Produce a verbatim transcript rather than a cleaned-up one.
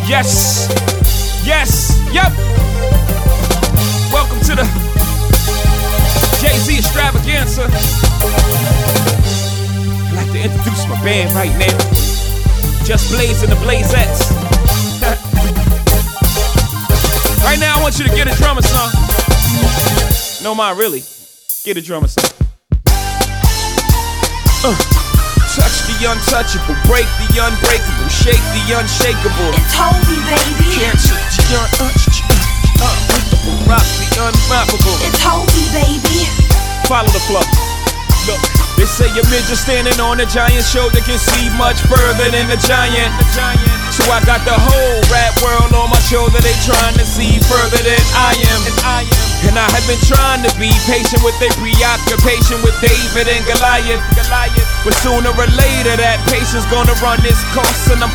Yes, yes, yep. Welcome to the Jay-Z extravaganza. I'd like to introduce my band right now. Just Blaze and the Blazettes. Right now I want you to get a drummer song. No mind, really. Get a drummer song. Uh. Touch the untouchable, break the unbreakable, shake the unshakable. It's Toby, baby. Cancel the ununstoppable, rock the unrockable. It's Toby, baby. Follow the flow. Look, they say a midget standing on a giant's shoulder can see much further than a giant. So I got the whole rap world on my shoulder. They trying to see further than I am. And I have been trying to be patient with their preoccupation with David and Goliath. But sooner or later that patience gonna run its course, and I'm